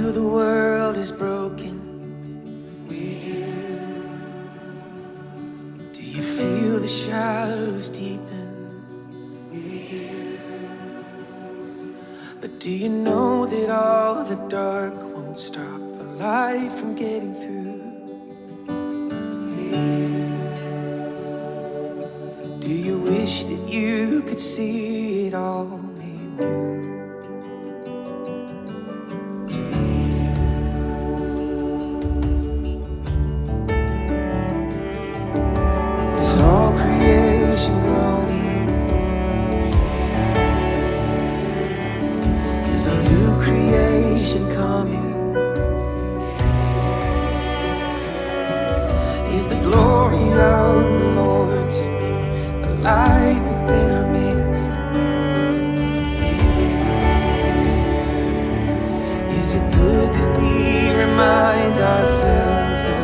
feel the world is broken? We do. Do you feel the shadows deepen? We do. But do you know that all the dark won't stop the light from getting through? Do you wish that you could see it all made new? Is all creation groaning? Is a new creation coming? Is the glory of the Lord to be the light within our midst? Is it good that we remind ourselves of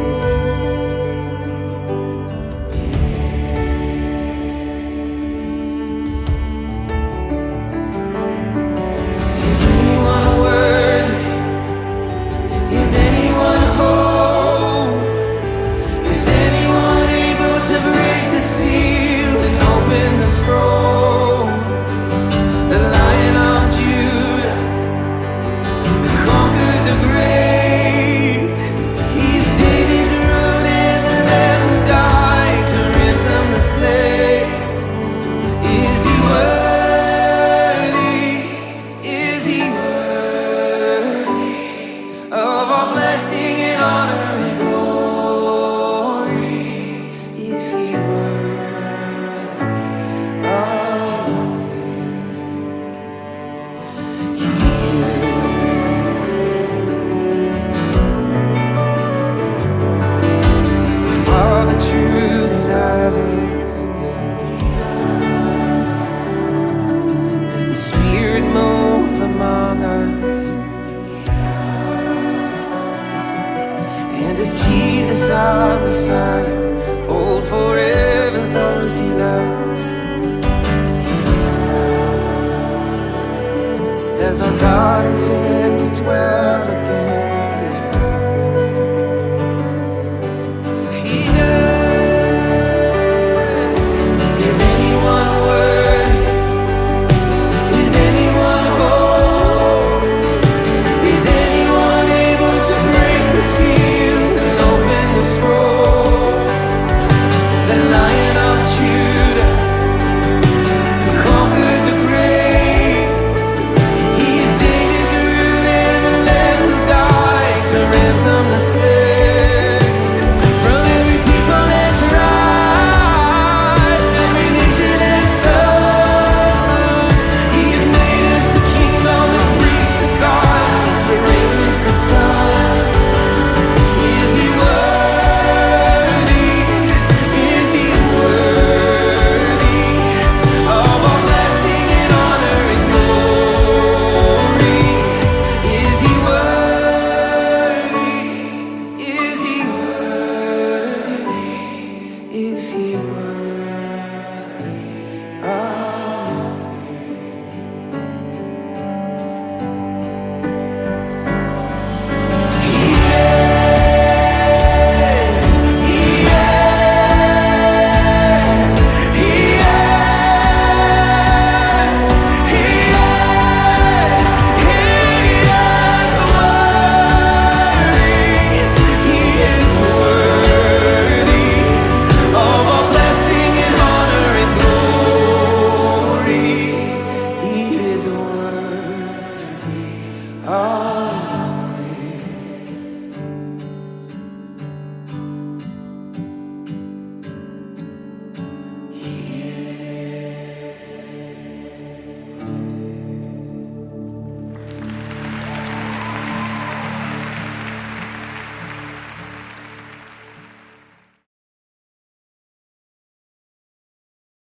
Is anyone worthy? Is anyone whole? Is anyone able to break the seal and open the scroll? The Lion of Judah, who conquered the grave. He's David's root and the Lamb who died to ransom the slave. Is he worthy? Is he worthy of all blessing and honor and glory? Is he worthy of Does the Father truly love us? Does the Spirit move among us? And does Jesus our Messiah hold forever those he loves? Does our God intend to